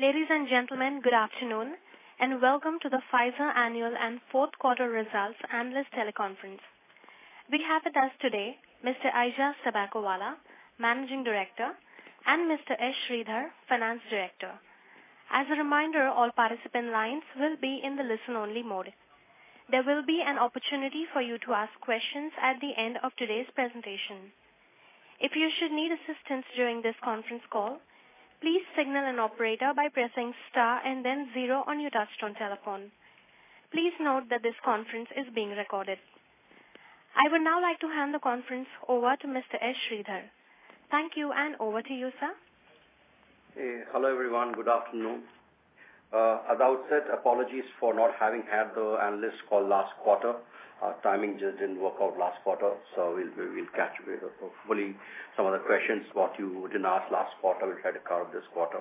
Ladies and gentlemen, good afternoon, and welcome to the Pfizer Annual and Fourth Quarter Results Analyst Teleconference. We have with us today Mr. Aijaz Sabakowala, Managing Director, and Mr. S. Sridhar, Finance Director. As a reminder, all participant lines will be in the listen-only mode. There will be an opportunity for you to ask questions at the end of today's presentation. If you should need assistance during this conference call, please signal an operator by pressing star and then 0 on your touchtone telephone. Please note that this conference is being recorded. I would now like to hand the conference over to Mr. S. Sridhar. Thank you, and over to you, sir. Hey, hello everyone, good afternoon. At the outset, apologies for not having had the analyst call last quarter. Our timing just didn't work out last quarter, so we'll catch you. Hopefully, some of the questions what you didn't ask last quarter, we'll try to cover this quarter.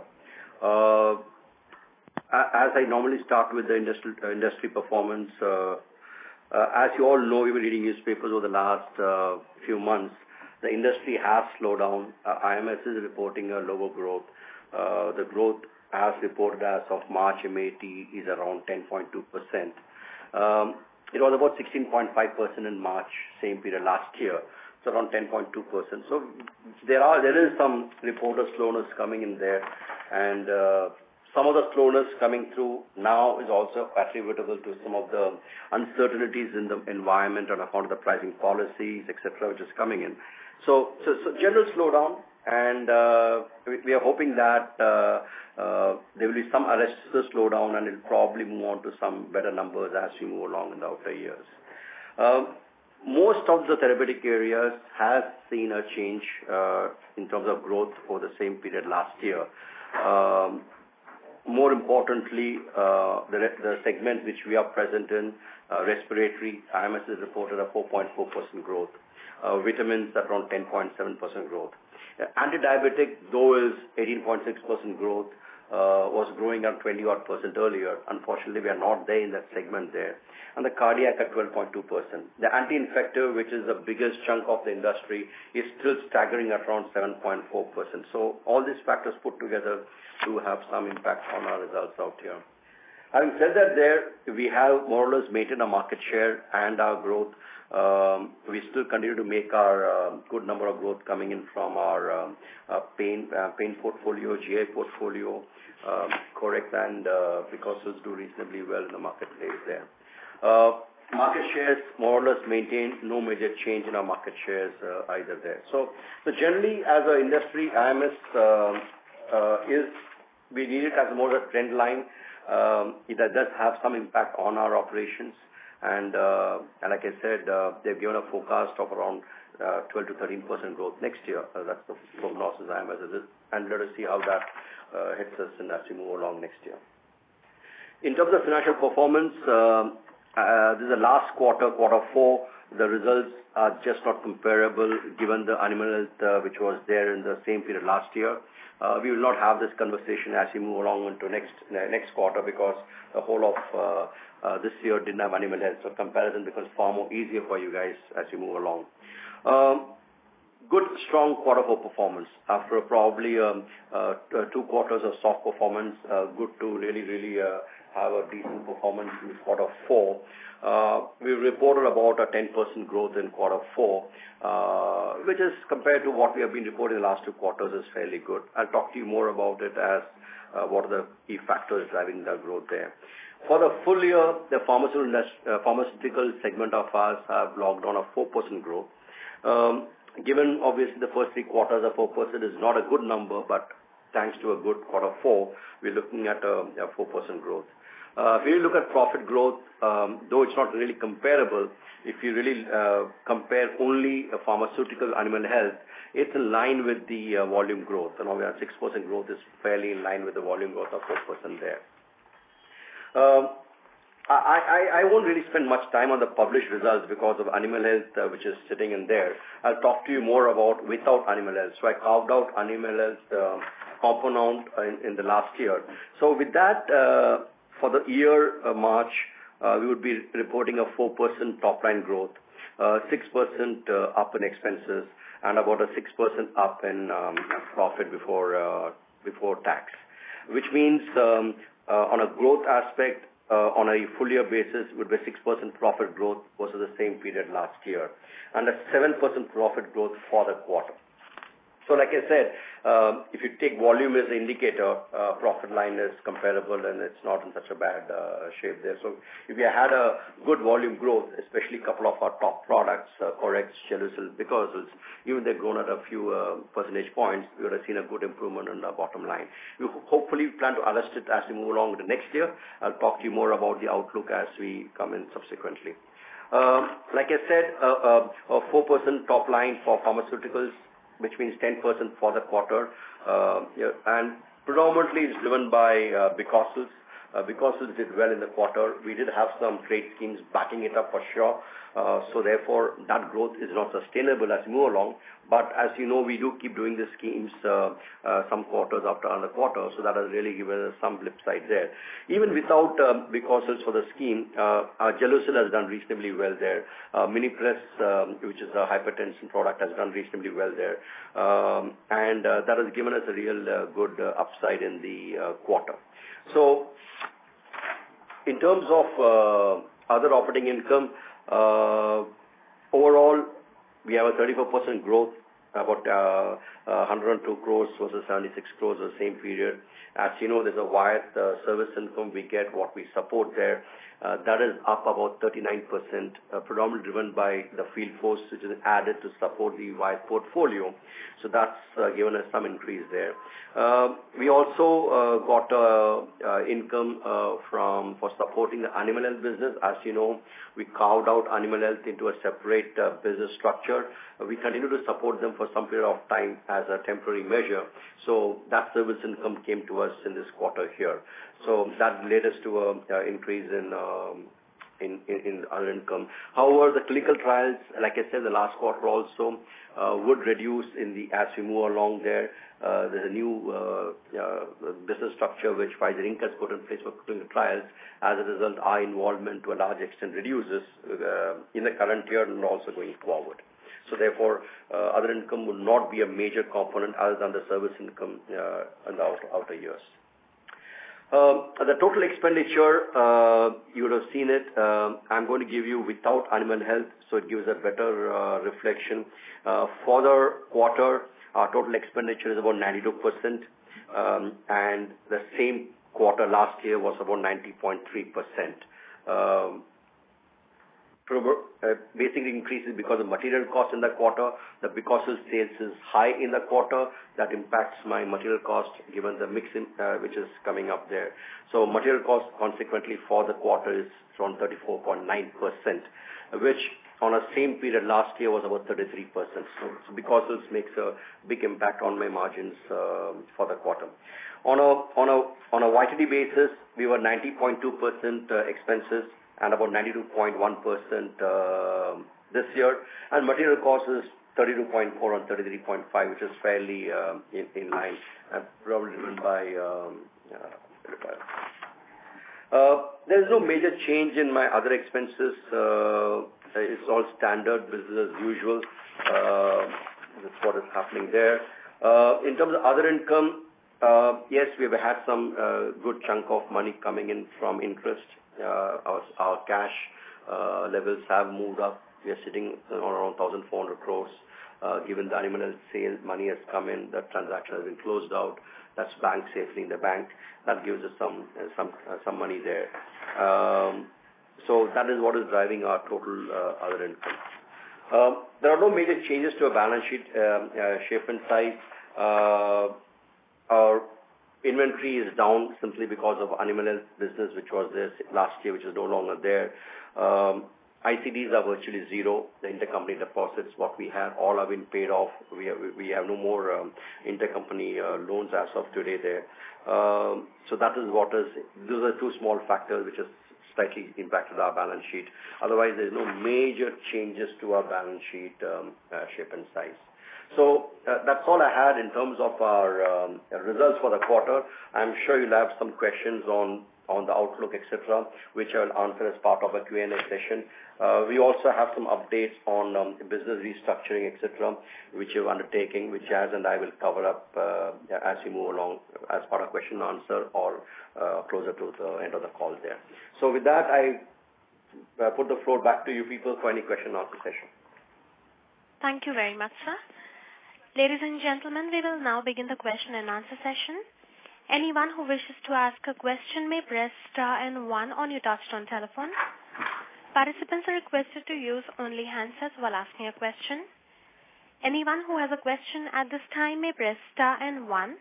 As I normally start with the industry performance, as you all know, we've been reading newspapers over the last few months. The industry has slowed down. IMS is reporting a lower growth. The growth as reported as of March MAT is around 10.2%. It was about 16.5% in March, same period last year. So around 10.2%. So there is some reporter slowness coming in there, and some of the slowness coming through now is also attributable to some of the uncertainties in the environment on account of the pricing policies, etc., which is coming in. So general slowdown, and we are hoping that there will be some arrest to the slowdown, and it'll probably move on to some better numbers as we move along in the outer years. Most of the therapeutic areas has seen a change in terms of growth for the same period last year. More importantly, the segment which we are present in, respiratory, IMS has reported a 4.4% growth. Vitamins at around 10.7% growth. Anti-diabetic, though is 18.6% growth, was growing at 20-odd% earlier. Unfortunately, we are not there in that segment there. And the cardiac at 12.2%. The anti-infective, which is the biggest chunk of the industry, is still staggering at around 7.4%. So all these factors put together do have some impact on our results out here. Having said that, we have more or less maintained our market share and our growth. We still continue to make our good number of growth coming in from our pain portfolio, GI portfolio, correct, and because it's do reasonably well in the marketplace there. Market shares more or less maintained, no major change in our market shares either there. So generally, as an industry, IMS we need it as more of a trend line. It does have some impact on our operations. And like I said, they've given a forecast of around 12 to 13% growth next year. That's the prognosis IMS is. And let us see how that hits us as we move along next year. In terms of financial performance, this is the last quarter, quarter 4. The results are just not comparable given the animal health which was there in the same period last year. We will not have this conversation as we move along into next quarter because the whole of this year didn't have animal health. So comparison becomes far more easier for you guys as you move along. Good, strong quarter 4 performance. After probably 2 quarters of soft performance, good to really have a decent performance in quarter 4. We reported about a 10% growth in quarter 4, which is compared to what we have been reporting the last 2 quarters is fairly good. I'll talk to you more about it as what are the key factors driving the growth there. For the full year, the pharmaceutical segment of ours have logged on a 4% growth. Given obviously the first 3 quarters of 4% is not a good number, but thanks to a good quarter 4, we're looking at a 4% growth. If you look at profit growth, though it's not really comparable, if you really compare only a pharmaceutical animal health, it's in line with the volume growth. And we have 6% growth is fairly in line with the volume growth of 4% there. I won't really spend much time on the published results because of animal health, which is sitting in there. I'll talk to you more about without animal health. So I carved out animal health component in the last year. So with that, for the year March, we would be reporting a 4% top line growth, 6% up in expenses, and about a 6% up in profit before tax. which means on a growth aspect, on a full year basis, would be 6% profit growth versus the same period last year, and a 7% profit growth for the quarter. So like I said, if you take volume as an indicator, profit line is comparable and it's not in such a bad shape there. So if you had a good volume growth, especially a couple of our top products, Corex, Gelusil, Bicosil, even they've grown at a few percentage points, we would have seen a good improvement on the bottom line. We hopefully plan to adjust it as we move along the next year. I'll talk to you more about the outlook as we come in subsequently. Like I said, a 4% top line for pharmaceuticals, which means 10% for the quarter, and predominantly it's driven by Bicosil. Bicosil did well in the quarter. We did have some trade schemes backing it up for sure, so therefore that growth is not sustainable as we move along. But as you know, we do keep doing the schemes some quarters after another quarter, so that has really given us some flip side there. Even without Bicosil for the scheme, Gelusil has done reasonably well there. Minipress, which is a hypertension product, has done reasonably well there, and that has given us a real good upside in the quarter. So in terms of other operating income, overall, we have a 34% growth, about 102 crores versus 76 crores the same period. As you know, there's a wide service income we get, what we support there. That is up about 39%, predominantly driven by the field force, which is added to support the wide portfolio. So that's given us some increase there. We also got income for supporting the animal health business. As you know, we carved out animal health into a separate business structure. We continue to support them for some period of time as a temporary measure. So that service income came to us in this quarter here. So that led us to an increase in other income. However, the clinical trials, like I said, the last quarter also would reduce as we move along there. There's a new business structure which Pfizer Inc. has put in place for clinical trials. As a result, our involvement to a large extent reduces in the current year and also going forward. So therefore, other income will not be a major component other than the service income in the outer years. The total expenditure, you would have seen it. I'm going to give you without animal health, so it gives a better reflection. For the quarter, our total expenditure is about 92%, and the same quarter last year was about 90.3%. Basically increases because of material cost in the quarter. The Bicosil sales is high in the quarter. That impacts my material cost given the mix which is coming up there. So material cost consequently for the quarter is around 34.9%, which on a same period last year was about 33%. So Bicosil makes a big impact on my margins for the quarter. On a YTD basis, we were 90.2% expenses and about 92.1% this year. And material cost is 32.4 and 33.5, which is fairly in line, and probably driven by there's no major change in my other expenses. It's all standard business as usual. That's what is happening there. In terms of other income, yes, we've had some good chunk of money coming in from interest. Our cash levels have moved up. We are sitting around 1,400 crores. Given the animal health sale, money has come in. The transaction has been closed out. That's banked safely in the bank. That gives us some money there. So that is what is driving our total other income. There are no major changes to our balance sheet shape and size. Our inventory is down simply because of animal health business, which was there last year, which is no longer there. ICDs are virtually zero. The intercompany deposits, what we had, all have been paid off. We have no more intercompany loans as of today there. So that is what is. Those are two small factors which has slightly impacted our balance sheet. Otherwise, there is no major changes to our balance sheet shape and size. So that's all I had in terms of our results for the quarter. I'm sure you'll have some questions on on the outlook, etc., which I will answer as part of a Q&A session. We also have some updates on business restructuring, etc., which we're undertaking, which Jazz and I will cover up as we move along as part of question and answer or closer to the end of the call there. So with that, I put the floor back to you people for any question and answer session. Thank you very much, sir. Ladies and gentlemen, we will now begin the question and answer session. Anyone who wishes to ask a question may press star and 1 on your touchtone telephone. Participants are requested to use only handsets while asking a question. Anyone who has a question at this time may press star and 1.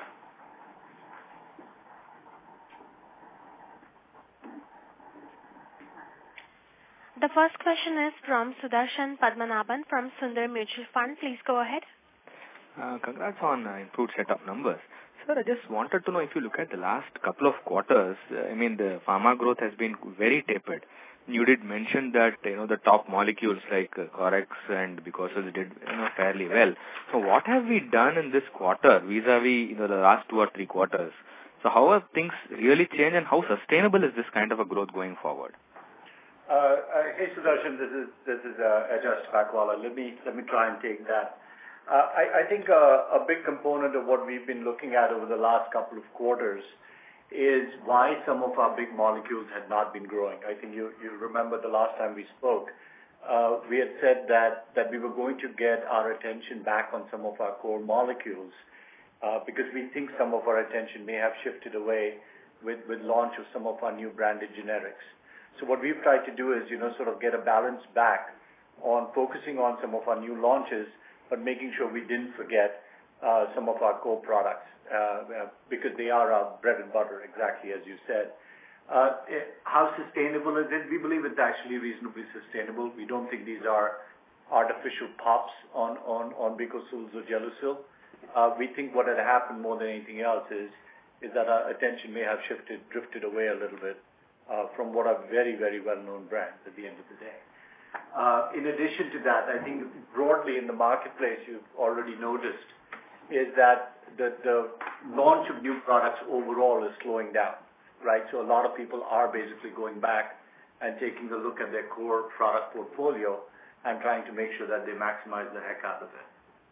The first question is from Sudarshan Padmanabhan from Sundar Mutual Fund. Please go ahead. Congrats on improved set of numbers. Sir, I just wanted to know if you look at the last couple of quarters, the pharma growth has been very tapered. You did mention that, the top molecules like Corex and Bicosol did, fairly well. So what have we done in this quarter vis-a-vis, the last 2 or 3 quarters? So how have things really changed and how sustainable is this kind of a growth going forward? Hey Sudarshan, this is Aijaz Sabakawala. Let me try and take that. I think a big component of what we've been looking at over the last couple of quarters is why some of our big molecules had not been growing. I think you remember the last time we spoke, we had said that we were going to get our attention back on some of our core molecules because we think some of our attention may have shifted away with launch of some of our new branded generics. So what we've tried to do is, sort of get a balance back on focusing on some of our new launches, but making sure we didn't forget some of our core products because they are our bread and butter, exactly as you said. How sustainable is it? We believe it's actually reasonably sustainable. We don't think these are artificial pops on Bicosol or Gelusil. We think what had happened more than anything else is that our attention may have drifted away a little bit from what are very, very well-known brands at the end of the day. In addition to that, I think broadly in the marketplace, you've already noticed, is that the launch of new products overall is slowing down, right? So a lot of people are basically going back and taking a look at their core product portfolio and trying to make sure that they maximize the heck out of it.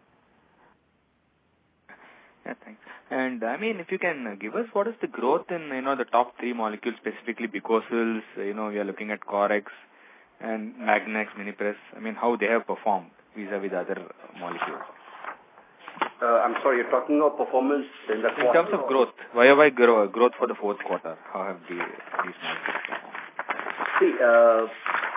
Yeah, thanks. And if you can give us what is the growth in, the top 3 molecules, specifically Bicosols, we are looking at Corex and Magnex, Minipress, how they have performed vis-a-vis the other molecules. I'm sorry, you're talking about performance in the quarter? In terms of growth, YOY growth for the 4th quarter, how have these molecules performed?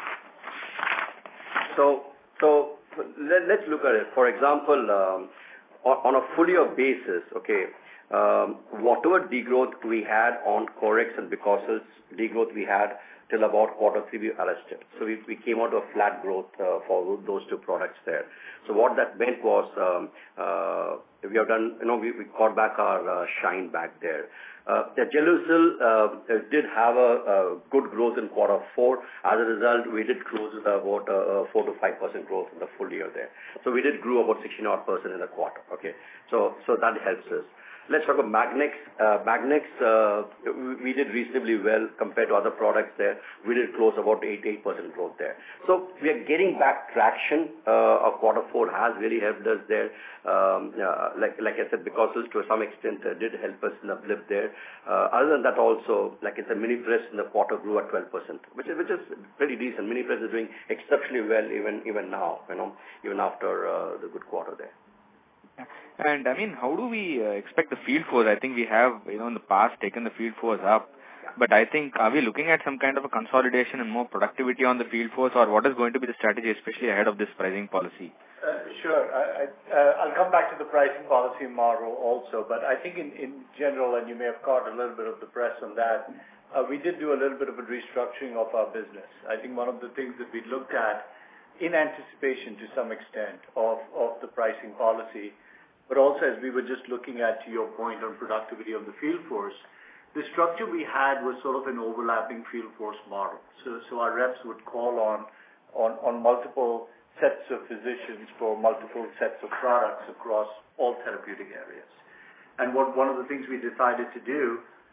See, so let's look at it. For example, on a full year basis, okay, whatever degrowth we had on Corex and Bicosols, degrowth we had till about quarter 3 we arrested. So we came out of flat growth for those 2 products there. So what that meant was we have done, we got back our shine back there. The Gelusil did have a good growth in quarter 4. As a result, we did close with about 4 to 5% growth in the full year there. So we did grow about 16% in the quarter. Okay, so that helps us. Let's talk about Magnex. Magnex, we did reasonably well compared to other products there. We did close about 8% growth there. So we are getting back traction. Quarter 4 has really helped us there. Like I said, Bicosols to some extent did help us in the blip there. Other than that also, like I said, Minipress in the quarter grew at 12%, which is pretty decent. Minipress is doing exceptionally well even now, even after the good quarter there. And how do we expect the field force? I think we have, in the past taken the field force up, but I think, are we looking at some kind of a consolidation and more productivity on the field force, or what is going to be the strategy, especially ahead of this pricing policy? Sure. I'll come back to the pricing policy model also, but I think in general, and you may have caught a little bit of the press on that, we did do a little bit of a restructuring of our business. I think one of the things that we looked at in anticipation to some extent of the pricing policy, but also as we were just looking at, to your point on productivity of the field force, the structure we had was sort of an overlapping field force model. So our reps would call on multiple sets of physicians for multiple sets of products across all therapeutic areas. And one of the things we decided to do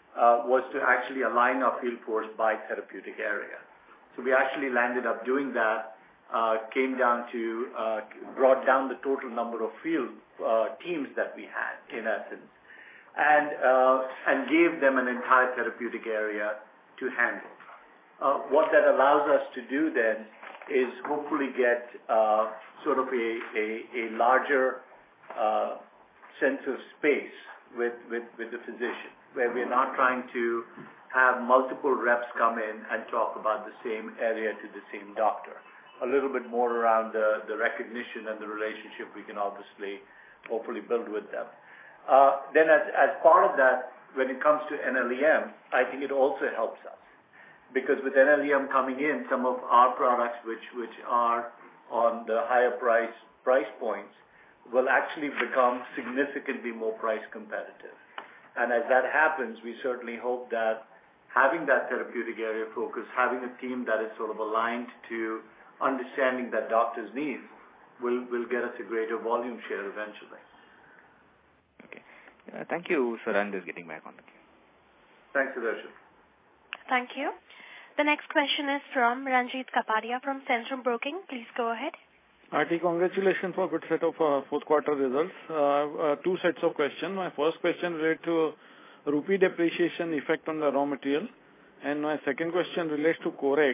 was to actually align our field force by therapeutic area. So we actually landed up doing that, brought down the total number of field teams that we had, in essence, and gave them an entire therapeutic area to handle. What that allows us to do then is hopefully get sort of a larger sense of space with the physician, where we're not trying to have multiple reps come in and talk about the same area to the same doctor. A little bit more around the recognition and the relationship we can obviously hopefully build with them. Then as part of that, when it comes to NLEM, I think it also helps us. Because with NLEM coming in, some of our products which are on the higher price points will actually become significantly more price competitive. And as that happens, we certainly hope that having that therapeutic area focus, having a team that is sort of aligned to understanding that doctors' needs will get us a greater volume share eventually. Okay. Thank you, sir. I'm just getting back on the queue. Thanks, Sudarshan. Thank you. The next question is from Ranjit Kapadia from Centrum Broking. Please go ahead. RT, congratulations for a good set of fourth quarter results. Two sets of questions. My first question relates to rupee depreciation effect on the raw material. And my second question relates to Corex.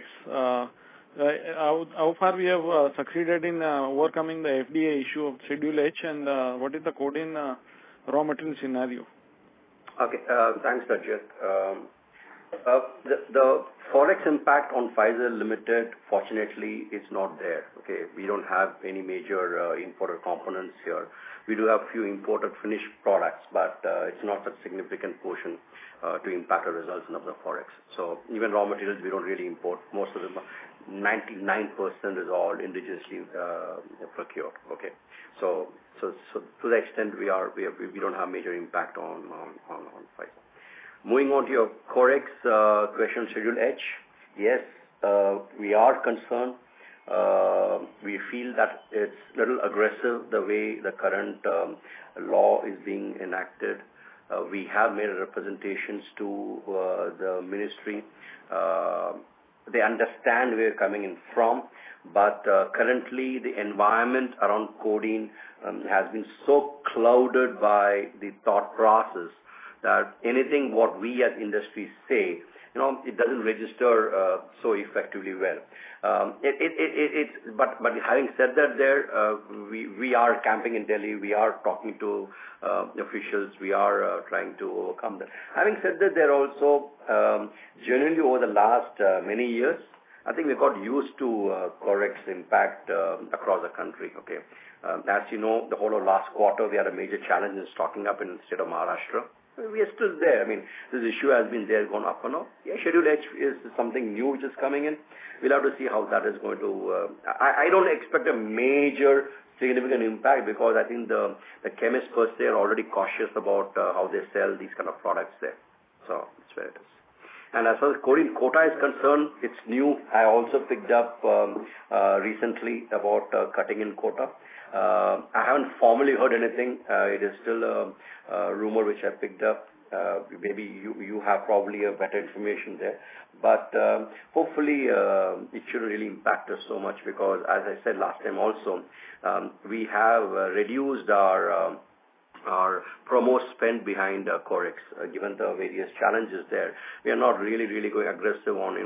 How far we have succeeded in overcoming the FDA issue of Schedule H, and what is the codeine raw material scenario? Okay, thanks, Rajat. The Forex impact on Pfizer Limited, fortunately, is not there. Okay, we don't have any major imported components here. We do have few imported finished products, but it's not a significant portion to impact our results of the Forex. So even raw materials, we don't really import. Most of them, 99% is all indigenously procured. Okay, so to the extent we don't have major impact on Pfizer. Moving on to your Corex question, Schedule H. Yes, we are concerned. We feel that it's a little aggressive the way the current law is being enacted. We have made representations to the ministry. They understand where we're coming in from, but currently the environment around codeine has been so clouded by the thought process that anything what we as industry say, it doesn't register so effectively well. But having said that, we are camping in Delhi. We are talking to officials. We are trying to overcome that. Having said that, there also generally over the last many years, I think we got used to Corex impact across the country. Okay, as you know, the whole of last quarter we had a major challenge in stocking up in the state of Maharashtra. We are still there. I mean, this issue has been there, gone up and up. Yeah, Schedule H is something new which is coming in. We'll have to see how that is going to... I don't expect a major significant impact because I think the chemists per se are already cautious about how they sell these kind of products there. So, that's where it is. And as far as codeine quota is concerned, it's new. I also picked up recently about cutting in quota. I haven't formally heard anything. It is still a rumor which I picked up. Maybe you have probably a better information there. But hopefully it shouldn't really impact us so much because, as I said last time also, we have reduced our promo spend behind Corex, given the various challenges there. We are not really going aggressive on,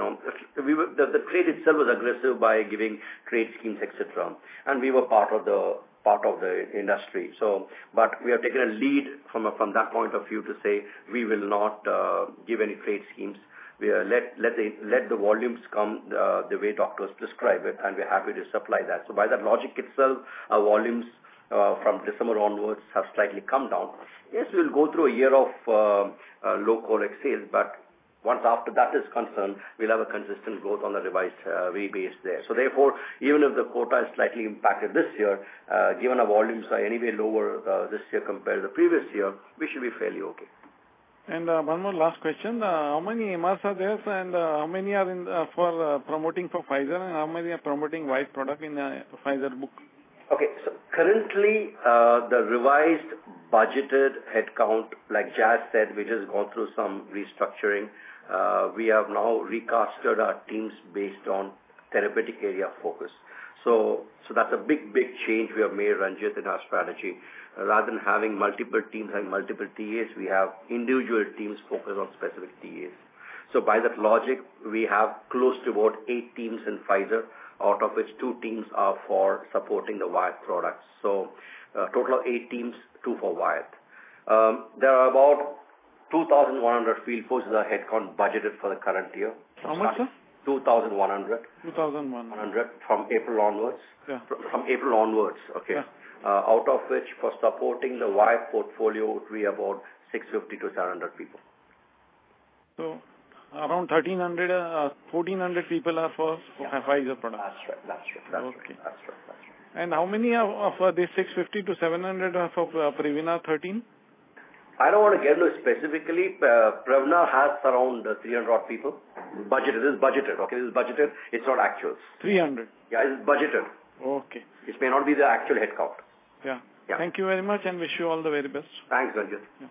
the trade itself was aggressive by giving trade schemes, etc. And we were part of the industry. So, but we have taken a lead from that point of view to say we will not give any trade schemes. We let the volumes come the way doctors prescribe it, and we're happy to supply that. So by that logic itself, our volumes from December onwards have slightly come down. Yes, we'll go through a year of low Corex sales, but once after that is concerned, we'll have a consistent growth on the revised rebase there. So therefore, even if the quota is slightly impacted this year, given our volumes are anyway lower this year compared to the previous year, we should be fairly okay. And one more last question. How many MRs are there and how many are for promoting for Pfizer and how many are promoting white product in the Pfizer book? Okay, so currently the revised budgeted headcount, like Jazz said, we just gone through some restructuring. We have now recasted our teams based on therapeutic area focus. So that's a big change we have made, Ranjit, in our strategy. Rather than having multiple teams having multiple TAs, we have individual teams focused on specific TAs. So by that logic, we have close to about 8 teams in Pfizer, out of which 2 teams are for supporting the Wyeth products. So total of 8 teams, 2 for Wyeth. There are about 2,100 field forces are headcount budgeted for the current year. How much, sir? 2,100. 2,100. From April onwards. Yeah. From April onwards, okay. Yeah. Out of which, for supporting the Wyeth portfolio, would be about 650 to 700 people. So around 1,400 people are for Pfizer products. That's right. And how many of these 650 to 700 are for Prevnar 13? I don't want to get into it specifically. Prevnar has around 300 odd people. Budgeted. This is budgeted. Okay, this is budgeted. It's not actuals. 300. Yeah, it's budgeted. Okay. It may not be the actual headcount. Yeah. Thank you very much and wish you all the very best. Thanks, Ranjit. Yeah,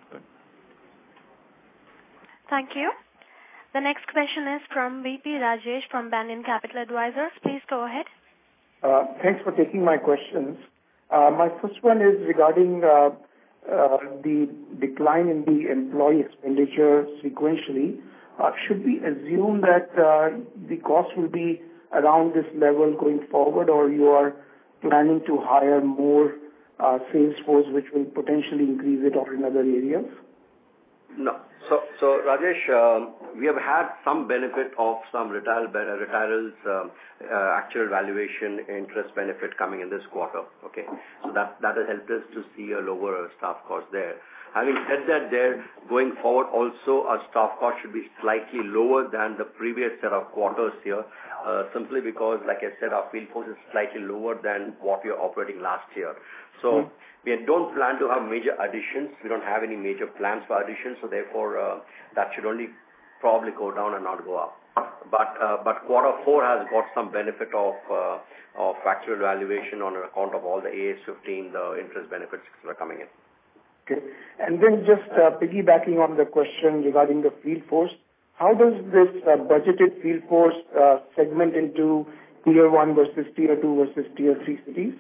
Thank you. The next question is from VP Rajesh from Banyan Capital Advisors. Please go ahead. Thanks for taking my questions. My first one is regarding the decline in the employee expenditure sequentially. Should we assume that the cost will be around this level going forward, or you are planning to hire more sales force which will potentially increase it or in other areas? No. So Rajesh, we have had some benefit of some retirals, actual valuation, interest benefit coming in this quarter. Okay, so that has helped us to see a lower staff cost there. Having said that, going forward also our staff cost should be slightly lower than the previous set of quarters here, simply because, like I said, our field force is slightly lower than what we were operating last year. So we don't plan to have major additions. We don't have any major plans for additions, so therefore that should only probably go down and not go up. But quarter 4 has got some benefit of actual valuation on account of all the AS15, the interest benefits that are coming in. Okay. And then just piggybacking on the question regarding the field force, how does this budgeted field force segment into Tier 1 versus Tier 2 versus Tier 3 cities?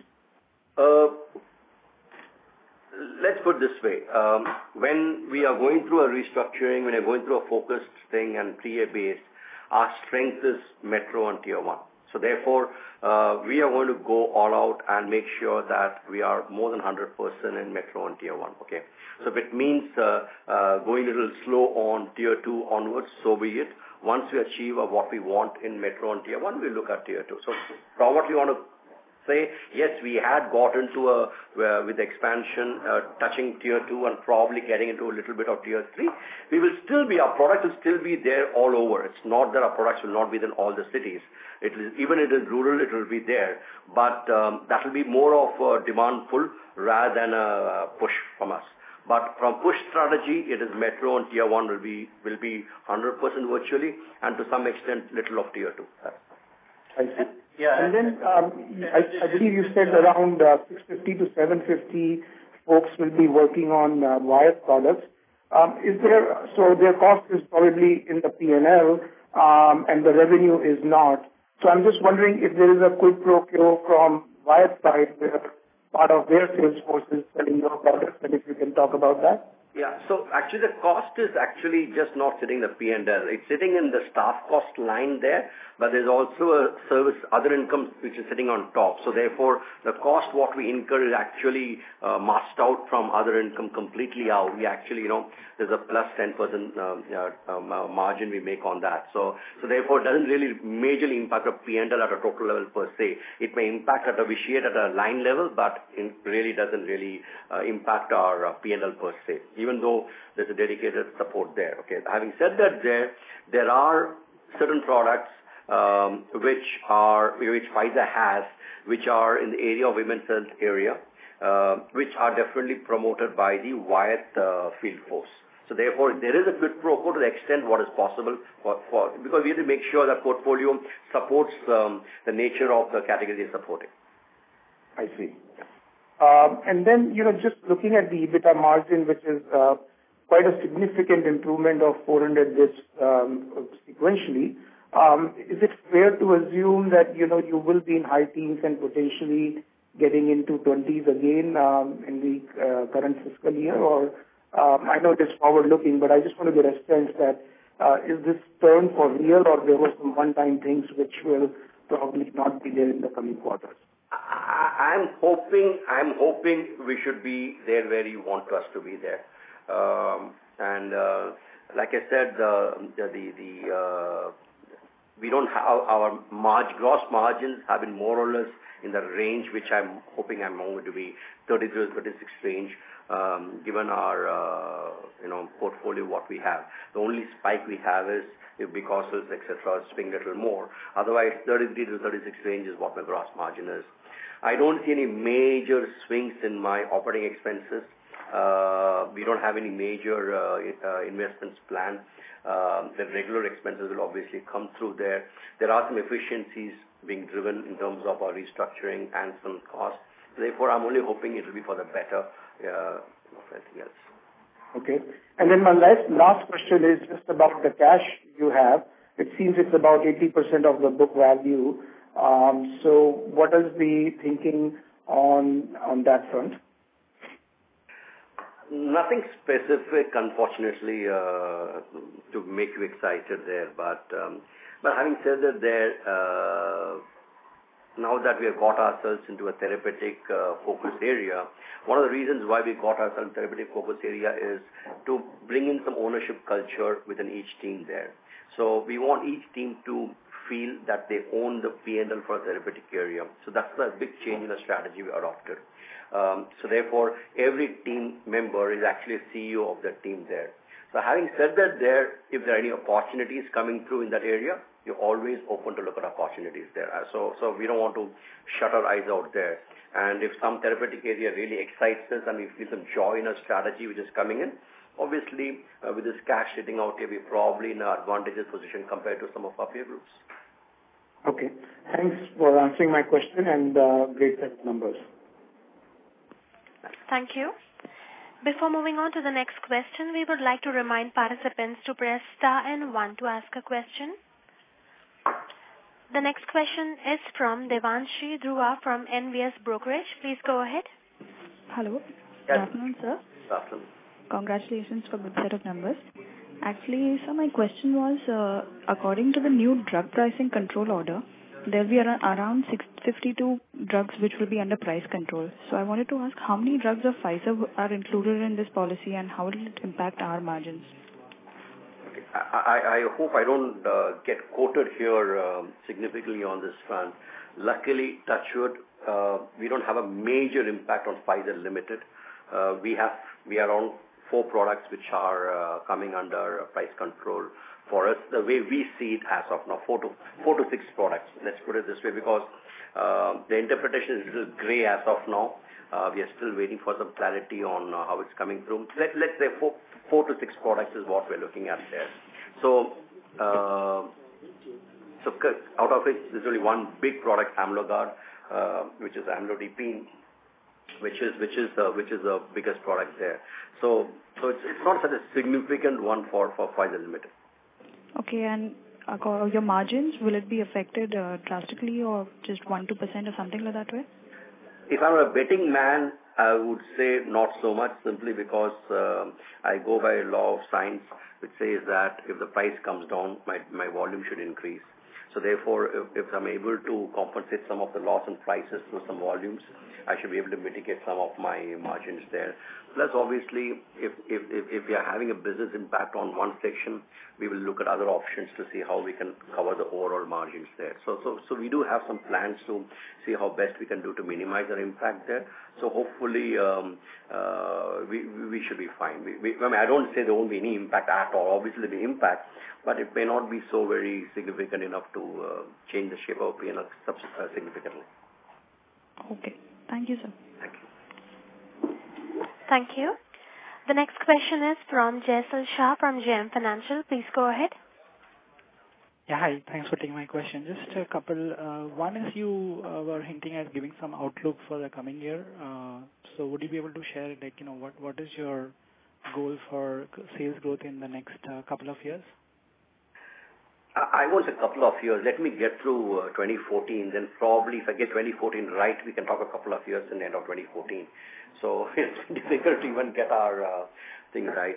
Let's put it this way. When we are going through a restructuring, when we are going through a focused thing and TA-based, our strength is Metro and Tier 1. So therefore, we are going to go all out and make sure that we are more than 100% in Metro and Tier 1. Okay. So if it means going a little slow on Tier 2 onwards, so be it. Once we achieve what we want in Metro and Tier 1, we'll look at Tier 2. So probably want to say, yes, we had got into with expansion touching Tier 2 and probably getting into a little bit of Tier 3. We will still be, our product will still be there all over. It's not that our products will not be in all the cities. It is, even if it is rural, it will be there. But that will be more of a demand pull rather than a push from us. But from push strategy, it is Metro and Tier 1 will be 100% virtually, and to some extent, little of Tier 2. I see. Yeah, and then I believe you said around 650 to 750 folks will be working on Wyeth products. So their cost is probably in the P&L and the revenue is not. So I'm just wondering if there is a quid pro quo from Wyeth side where part of their sales force is selling your products, and if you can talk about that. Yeah, so actually the cost is actually just not sitting in the P&L. It's sitting in the staff cost line there, but there's also a service, other income, which is sitting on top. So therefore, the cost what we incur is actually masked out from other income completely out. We actually, there's a plus 10% margin we make on that. So therefore, it doesn't really majorly impact a P&L at a total level per se. It may impact at a vitiate at a line level, but it really doesn't really impact our P&L per se, even though there's a dedicated support there. Okay. Having said that, there are certain products which Pfizer has, which are in the area of women's health area, which are definitely promoted by the Wyeth field force. So therefore, there is a quid pro quo to the extent what is possible because we have to make sure that portfolio supports the nature of the category they're supporting. I see. And then, just looking at the EBITDA margin, which is quite a significant improvement of 400 bits sequentially, is it fair to assume that, you will be in high teens and potentially getting into 20s again in the current fiscal year? Or I know it is forward-looking, but I just want to get a sense that is this turn for real, or there were some one-time things which will probably not be there in the coming quarters? I'm hoping we should be there where you want us to be there. And like I said, we don't have our gross margins have been more or less in the range which I'm hoping I'm going to be 30 to 36 range. Given our portfolio, what we have, the only spike we have is if because etc. swing a little more. Otherwise, 33 to 36 range is what my gross margin is. I don't see any major swings in my operating expenses. We don't have any major investments planned. The regular expenses will obviously come through there. There are some efficiencies being driven in terms of our restructuring and some costs. Therefore, I'm only hoping it will be for the better of anything else. Okay. And then my last question is just about the cash you have. It seems it's about 80% of the book value. So what is the thinking on that front? Nothing specific, unfortunately, to make you excited there. But having said that, now that we have got ourselves into a therapeutic focus area, one of the reasons why we got ourselves in therapeutic focus area is to bring in some ownership culture within each team there. So we want each team to feel that they own the P&L for a therapeutic area. So that's a big change in the strategy we adopted. So therefore, every team member is actually a CEO of that team there. So having said that if there are any opportunities coming through in that area, you're always open to look at opportunities there. So we don't want to shut our eyes out there. And if some therapeutic area really excites us and we feel some joy in our strategy which is coming in, obviously with this cash sitting out here, we're probably in an advantageous position compared to some of our peer groups. Okay. Thanks for answering my question and great set of numbers. Thank you. Before moving on to the next question, we would like to remind participants to press star and 1 to ask a question. The next question is from Devanshi Dhruva from NVS Brokerage. Please go ahead. Hello. Yes. Good afternoon, sir. Good afternoon. Congratulations for good set of numbers. Actually, sir, my question was, according to the new drug pricing control order, there will be around 652 drugs which will be under price control. So I wanted to ask how many drugs of Pfizer are included in this policy and how will it impact our margins? Okay. I hope I don't get quoted here significantly on this front. Luckily, touch wood, we don't have a major impact on Pfizer Limited. We are on 4 products which are coming under price control. For us, the way we see it as of now, 4 to 6 products. Let's put it this way, because the interpretation is a little grey as of now. We are still waiting for some clarity on how it's coming through. Let's say 4 to 6 products is what we're looking at there. So out of it, there's only one big product, Amlogard, which is Amlodipine, which is the biggest product there. So it's not such a significant one for Pfizer Limited. Okay, and your margins, will it be affected drastically or just 1-2% or something like that way? If I'm a betting man, I would say not so much, simply because I go by a law of science which says that if the price comes down, my volume should increase. So therefore, if I'm able to compensate some of the loss in prices through some volumes, I should be able to mitigate some of my margins there. Plus, obviously, if we are having a business impact on one section, we will look at other options to see how we can cover the overall margins there. So we do have some plans to see how best we can do to minimize our impact there. So hopefully, we should be fine. I don't say there won't be any impact at all. Obviously, there will be impact, but it may not be so very significant enough to change the shape of P&L significantly. Okay. Thank you, sir. Thank you. Thank you. The next question is from Jaisal Shah from JM Financial. Please go ahead. Yeah, hi. Thanks for taking my question. Just a couple. One is you were hinting at giving some outlook for the coming year. So would you be able to share, what is your goal for sales growth in the next couple of years? I won't say a couple of years. Let me get through 2014. Then probably if I get 2014 right, we can talk a couple of years in the end of 2014. So it's difficult to even get our thing right.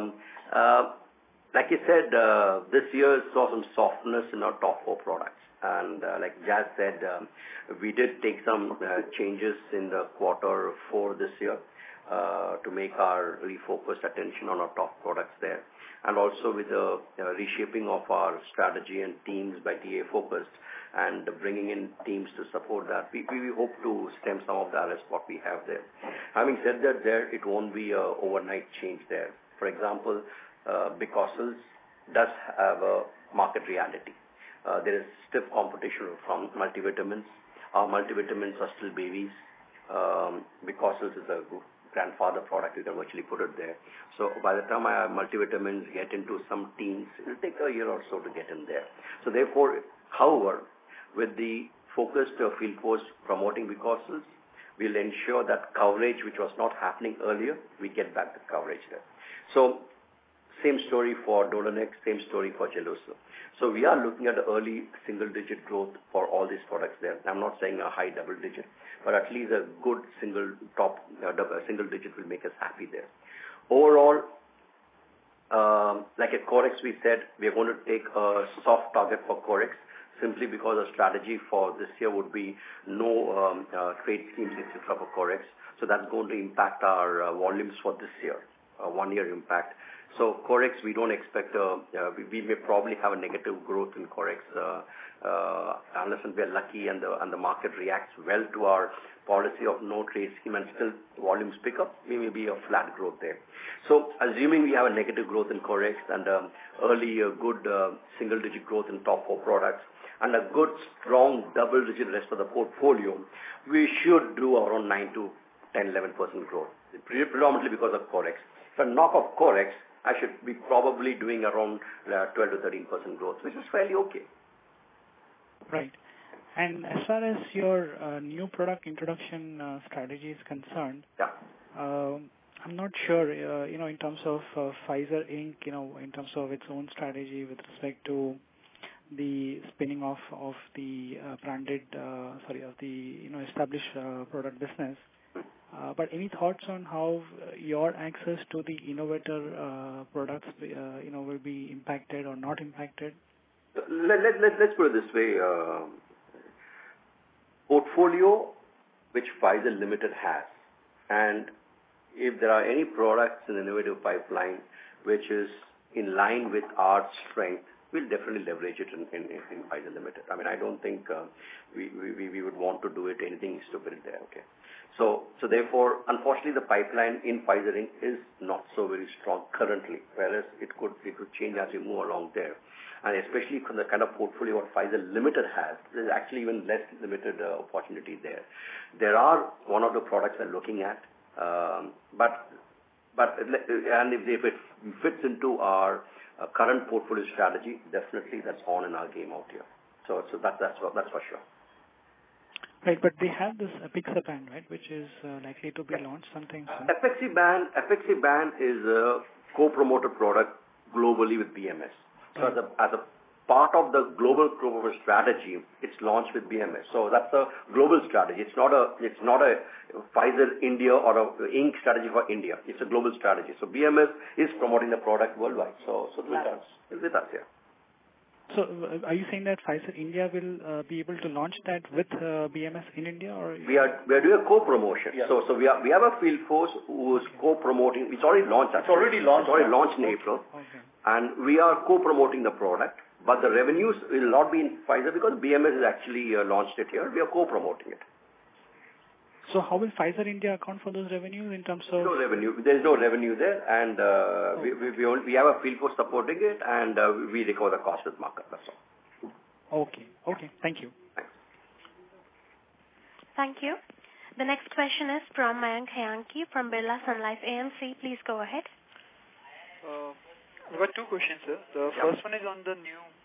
Like you said, this year saw some softness in our top 4 products. And like Jazz said, we did take some changes in the quarter 4 this year to make our refocused attention on our top products there. And also with the reshaping of our strategy and teams by TA focused and bringing in teams to support that, we hope to stem some of that as what we have there. Having said that, it won't be a overnight change there. For example, Bicosils does have a market reality. There is stiff competition from multivitamins. Our multivitamins are still babies. Bicosils is a grandfather product, you can virtually put it there. So by the time our multivitamins get into some teens, it will take a year or so to get in there. So therefore, however, with the focused field force promoting Bicosils, we'll ensure that coverage, which was not happening earlier, we get back the coverage there. So same story for Dolonex, same story for Gelusil. So we are looking at early single-digit growth for all these products there. I'm not saying a high double-digit, but at least a good single-digit will make us happy there. Overall, like at Corex, we said we are going to take a soft target for Corex simply because our strategy for this year would be no trade schemes, etc. for Corex. So that's going to impact our volumes for this year, a 1-year impact. So Corex, we don't expect, we may probably have a negative growth in Corex unless we are lucky and the market reacts well to our policy of no trade scheme and still volumes pick up, we may be a flat growth there. So assuming we have a negative growth in Corex and early good single-digit growth in top 4 products and a good strong double-digit rest of the portfolio, we should do around 9 to 10, 11% growth, predominantly because of Corex. If I knock off Corex, I should be probably doing around 12 to 13% growth, which is fairly okay. Right. And as far as your new product introduction strategy is concerned, yeah. I'm not sure, in terms of Pfizer Inc., in terms of its own strategy with respect to the spinning off of the established product business. But any thoughts on how your access to the innovator products, will be impacted or not impacted? Let's put it this way. Portfolio which Pfizer Limited has, and if there are any products in the innovative pipeline which is in line with our strength, we'll definitely leverage it in Pfizer Limited. I mean, I don't think we would want to do anything stupid there, okay? So therefore, unfortunately, the pipeline in Pfizer Inc. is not so very strong currently, whereas it could change as we move along there. And especially from the kind of portfolio what Pfizer Limited has, there's actually even less limited opportunity there. There are one of the products we're looking at, but if it fits into our current portfolio strategy, definitely that's on in our game out here. So that's for sure. Right, but they have this Apixaban, right, which is likely to be launched sometime soon. Apixaban is a co-promoted product globally with BMS. So as a part of the global strategy, it's launched with BMS. So that's a global strategy. It's not a Pfizer India or a Inc. strategy for India. It's a global strategy. So BMS is promoting the product worldwide. So with us, yeah. So are you saying that Pfizer India will be able to launch that with BMS in India, or we are doing a co-promotion? Yeah. So we have a field force who is co-promoting. It's already launched. It's already launched in April, and we are co-promoting the product. But the revenues will not be in Pfizer because BMS has actually launched it here. We are co-promoting it. So how will Pfizer India account for those revenues in terms of? No revenue. There is no revenue there, and we have a field force supporting it, and we recover the cost with markup. That's all. Okay. Thank you. Thanks. Thank you. The next question is from Mayank Hayanki from Birla Sun Life AMC. Please go ahead. I've got 2 questions, sir. The first one is on the new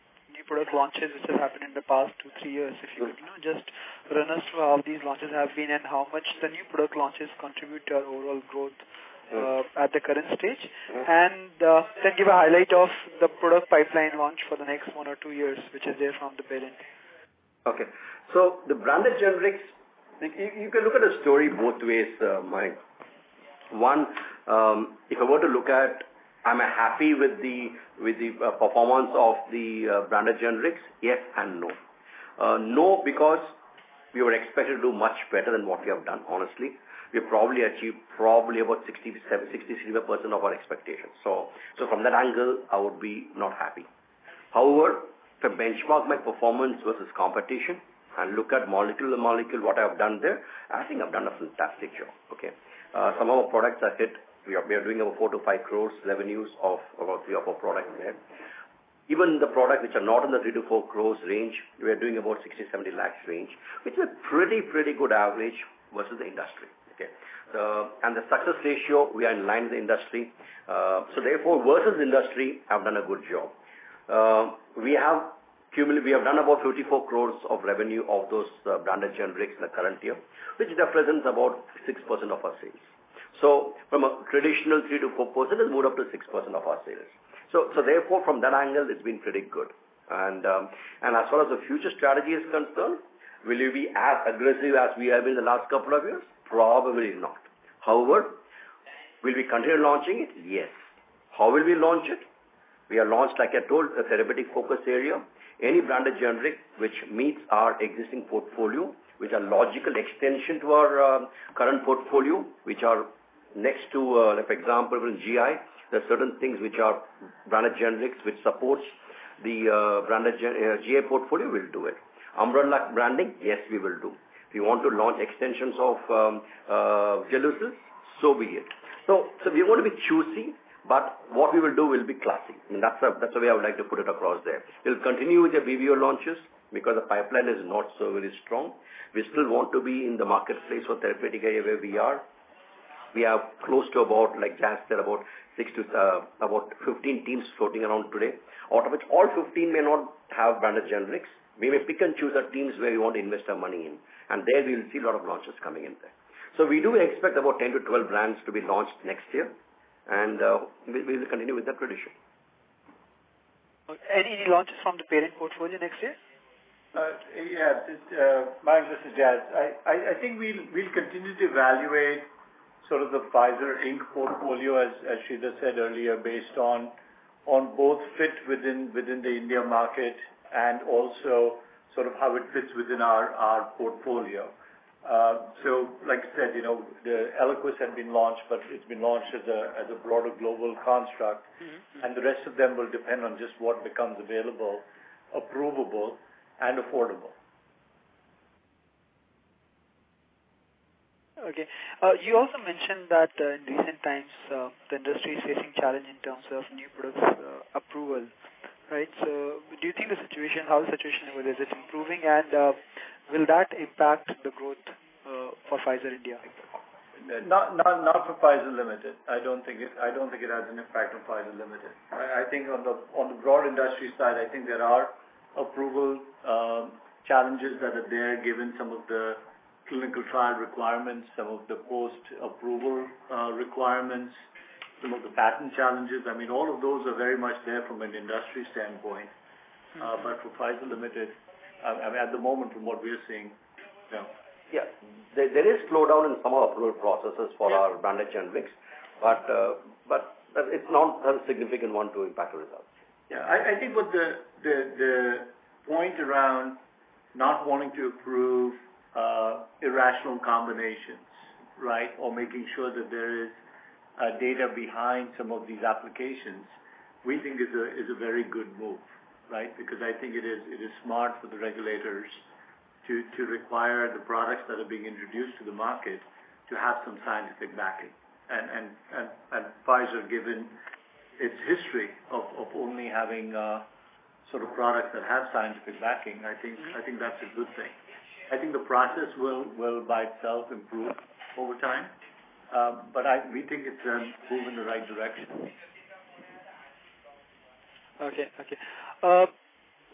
new product launches which have happened in the past 2-3 years. If you could, just run us through how these launches have been and how much the new product launches contribute to our overall growth at the current stage, and then give a highlight of the product pipeline launch for the next 1 or 2 years, which is there from the parent. Okay. So the branded generics, you can look at the story both ways, Mike. One, if I were to look at, am I happy with the performance of the branded generics? Yes and no. No, because we were expected to do much better than what we have done, honestly. We probably achieved about 60% of our expectations. So from that angle, I would be not happy. However, if I benchmark my performance versus competition and look at molecule to molecule, what I have done there, I think I've done a fantastic job. Okay, some of our products are hit. We are doing about 4 to 5 crores revenues of about 3 or 4 products there. Even the products which are not in the 3 to 4 crores range, we are doing about 60-70 lakhs range, which is a pretty good average versus the industry. Okay, and the success ratio, we are in line with the industry. So therefore, versus industry, I've done a good job. We have done about 54 crores of revenue of those branded generics in the current year, which represents about 6% of our sales. So from a traditional 3 to 4%, it's moved up to 6% of our sales. So therefore, from that angle, it's been pretty good. And as far as the future strategy is concerned, will you be as aggressive as we have been in the last couple of years? Probably not. However, will we continue launching it? Yes. How will we launch it? We are launched, like I told, a therapeutic focus area. Any branded generic which meets our existing portfolio, which are logical extension to our current portfolio, which are next to, for example, in GI, there are certain things which are branded generics which supports the branded GI portfolio, we'll do it. Umbrella branding, yes, we will do. If you want to launch extensions of Gelusil, so be it. So we want to be choosy, but what we will do will be classy. I mean, that's the way I would like to put it across there. We'll continue with the BVO launches because the pipeline is not so very strong. We still want to be in the marketplace for therapeutic area where we are. We have close to about, like Jas said, about 15 teams floating around today, out of which all 15 may not have branded generics. We may pick and choose our teams where we want to invest our money in, and there we will see a lot of launches coming in there. So we do expect about 10 to 12 brands to be launched next year, and we will continue with that tradition. Any launches from the parent portfolio next year? Mike, this is Jas. I think we'll continue to evaluate sort of the Pfizer Inc. portfolio, as Sridhar said earlier, based on both fit within the India market and also sort of how it fits within our portfolio. So, like I said, the Eliquis had been launched, but it's been launched as a broader global construct, and the rest of them will depend on just what becomes available, approvable, and affordable. Okay. You also mentioned that in recent times the industry is facing challenge in terms of new products approval, right? So do you think how the situation is it improving, and will that impact the growth for Pfizer India? Not for Pfizer Limited. I don't think it has an impact on Pfizer Limited. I think on the broad industry side, I think there are approval challenges that are there, given some of the clinical trial requirements, some of the post-approval requirements, some of the patent challenges. I mean, all of those are very much there from an industry standpoint. But for Pfizer Limited, I mean, at the moment, from what we're seeing, yeah, there is slowdown in some of our approval processes for our branded generics, but it's not a significant one to impact the results. Yeah, I think what the point around not wanting to approve irrational combinations, right, or making sure that there is data behind some of these applications, we think is a very good move, right? Because I think it is smart for the regulators to require the products that are being introduced to the market to have some scientific backing, and Pfizer, given its history of only having sort of products that have scientific backing, I think that's a good thing. I think the process will by itself improve over time, but we think it's a move in the right direction. Okay.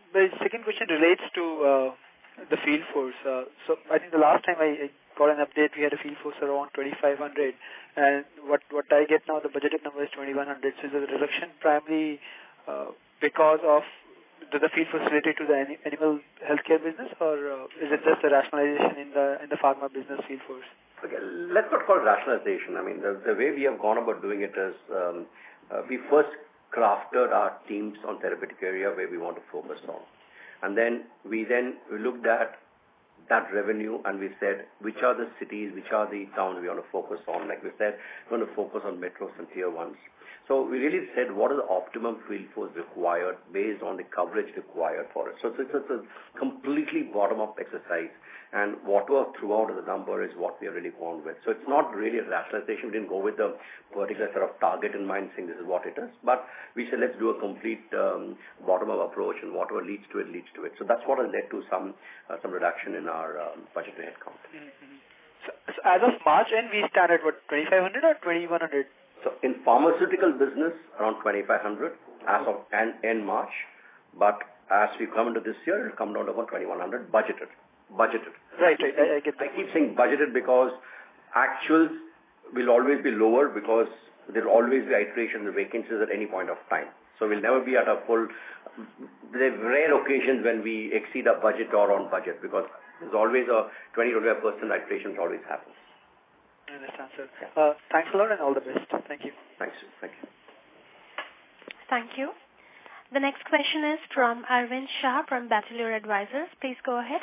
the second question relates to the field force. So I think the last time I got an update, we had a field force around 2,500, and what I get now, the budgeted number is 2,100. So is the reduction primarily because of the field force related to the animal healthcare business, or is it just a rationalization in the pharma business field force? Okay, let's not call it rationalization. I mean, the way we have gone about doing it is we first crafted our teams on therapeutic area where we want to focus on. And then we looked at that revenue and we said, which are the cities, which are the towns we want to focus on. Like we said, we want to focus on metros and tier ones. So we really said, what is the optimum field force required based on the coverage required for it. So it's a completely bottom-up exercise. And whatever throughout the number is what we are really gone with. So it's not really a rationalization. We didn't go with a particular sort of target in mind saying this is what it is. But we said, let's do a complete bottom-up approach, and whatever leads to it, leads to it. So that's what has led to some reduction in our budgetary headcount. Mm-hmm. So as of March end, we stand at what, 2,500 or 2,100? So in pharmaceutical business, around 2,500 as of end March. But as we come into this year, it will come down to about 2,100 budgeted. Right. I get that. I keep saying budgeted because actuals will always be lower because there will always be iterations of vacancies at any point of time. So we'll never be at a full. There are rare occasions when we exceed our budget or on budget because there's always a 20-25% iteration that always happens. I understand, sir. Yeah. Thanks a lot and all the best. Thank you. Thank you. Thank you. The next question is from Arvind Shah from Bateleur Advisors. Please go ahead.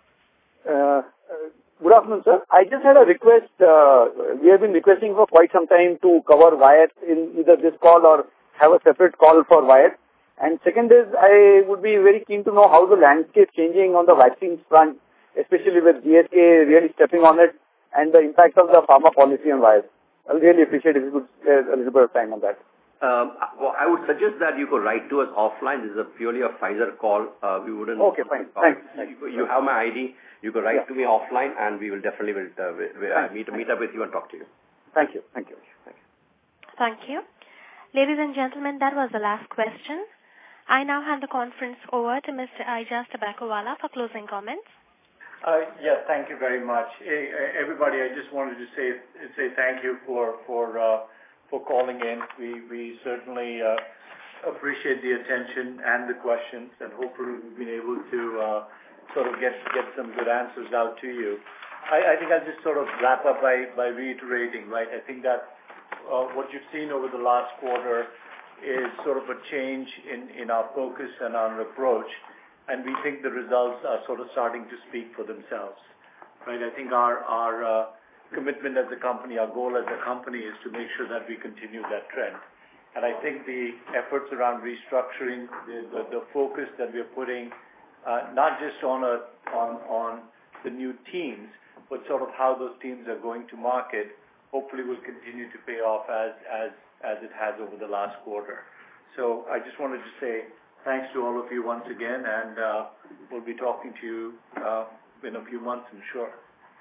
Good afternoon, sir. I just had a request. We have been requesting for quite some time to cover Wyatt in either this call or have a separate call for Wyatt. And second is, I would be very keen to know how the landscape changing on the vaccines front, especially with GSK really stepping on it and the impact of the pharma policy on Wyatt. I would really appreciate if you could spare a little bit of time on that. Well, I would suggest that you could write to us offline. This is purely a Pfizer call. We wouldn't. Okay, fine. Thanks. You have my ID. You could write to me offline, and we will definitely meet up with you and talk to you. Thank you. Thank you. Ladies and gentlemen, that was the last question. I now hand the conference over to Mr. Aijaz Tabakovala for closing comments. Yes, thank you very much. Everybody, I just wanted to say thank you for calling in. We certainly appreciate the attention and the questions, and hopefully we've been able to sort of get some good answers out to you. I think I'll just sort of wrap up by reiterating, right? I think that what you've seen over the last quarter is sort of a change in our focus and our approach, and we think the results are sort of starting to speak for themselves, right? I think our commitment as a company, our goal as a company is to make sure that we continue that trend. And I think the efforts around restructuring, the focus that we're putting, not just on the new teams, but sort of how those teams are going to market, hopefully will continue to pay off as it has over the last quarter. So I just wanted to say thanks to all of you once again, and we'll be talking to you in a few months, I'm sure.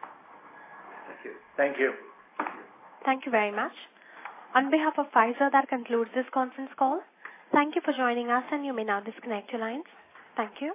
Thank you. Thank you very much. On behalf of Pfizer, that concludes this conference call. Thank you for joining us, and you may now disconnect your lines. Thank you.